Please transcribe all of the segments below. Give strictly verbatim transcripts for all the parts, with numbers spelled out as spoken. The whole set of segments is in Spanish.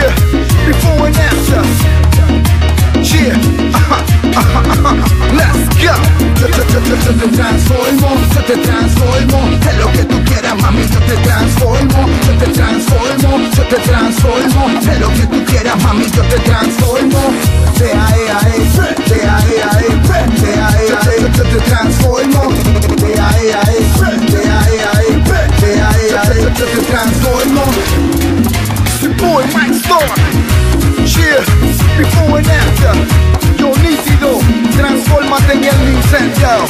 Yeah, before and after. Yeah, uh-huh, uh-huh, uh-huh. Let's go. Yo, yo, yo, yo, yo te transformo, yo te transformo. De lo que tú quieras, mami, yo te transformo. Yo te transformo, yo te transformo. De lo que tú quieras, mami, yo te transformo. De ahí a ahí, de ahí a ahí, de ahí a ahí, yo te transformo. De ahí a ahí, de ahí a ahí, de ahí a ahí, yo te transformo. It's your boy Mike Storm. Yeah, before and after. Yo nítido, transfórmate en el Nintendo.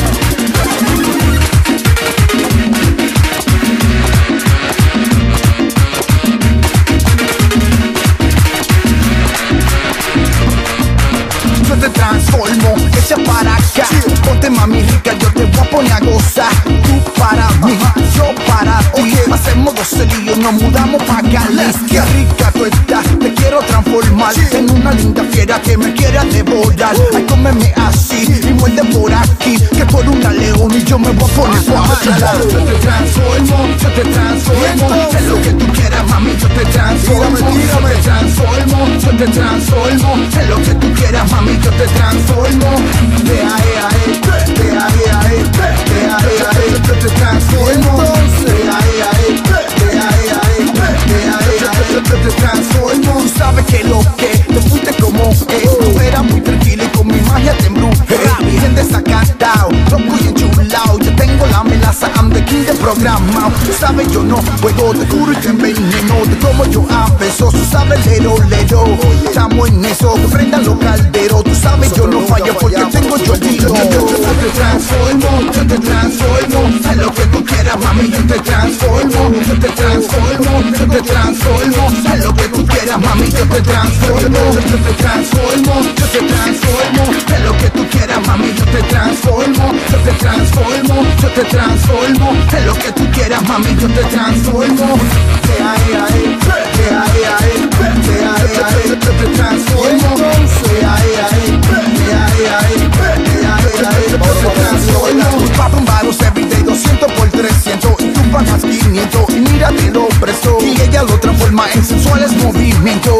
Yo te transformo, echa para acá. Ponte mami rica, yo te voy a poner a gozar. Tú para mí, yo para ti. Hacemos dos celillos, nos mudamos pa' Cali. Qué rica tú estás, te quiero transformar. Tengo una linda fiera que me quiera devorar. Ay, cómeme así y muerde por aquí. Que por una león y yo me voy a poner por atrás. Yo te transformo, yo te transformo. Es lo que tú quieras, mami, yo te transformo. Yo te transformo, yo te transformo. Es lo que tú quieras, mami, yo te transformo. De ahí a ahí, de ahí a ahí, de ahí a ahí, yo te transformo. De ahí a ahí, de ahí a ahí, de ahí a ahí, yo te transformo. Tú sabes que lo que te fuiste como que tú eras muy tranquila y con mi magia te embrujé. Bien desacatado, loco y enchulado. Yo tengo la melaza, I'm the king de programado. Tú sabes yo no juego, te juro y te enveneno. De como yo abeso, tú sabes lero, lero. Estamos en eso, que prendan los calderos. Tú sabes yo no fallo porque tengo yo el tiro. Yo te transformo, yo te transformo. Haz lo que tú quieras, mami, yo te transformo. Yo te transformo, yo te transformo. Haz lo que tú quieras, mami, yo te transformo. Yo te transformo, yo te transformo. Haz lo que tú quieras, mami, yo te transformo. Yo te transformo, yo te transformo. Haz lo que tú quieras, mami, yo te transformo. De ahí a ahí, de ahí a ahí, de ahí a ahí, yo te transformo. De ahí a ahí, de ahí a ahí, de ahí a ahí, yo te transformo. Popping bottles every day, doscientos por trescientos. Y tú pagas quinientos y mírate lo presto. Y ella lo transforma en sensuales movimientos.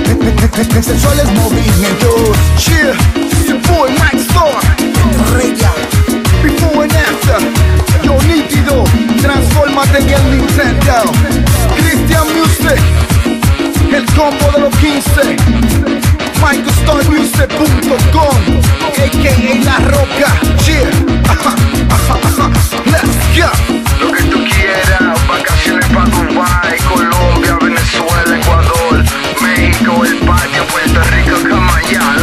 En sensuales movimientos. Yeah, it's your boy Mike Storm. Reya, before and after. Yo nítido, transfórmate en el Nintendo. Christian Music, el combo de los quince. Michael Star Music punto com, a k a La Roca. Yeah, ajá, ajá, ajá. Let's go. Lo que tú quieras, vacaciones pa' Dubai, Colombia, Venezuela, Ecuador, México, el patio, Puerto Rico, Camayal.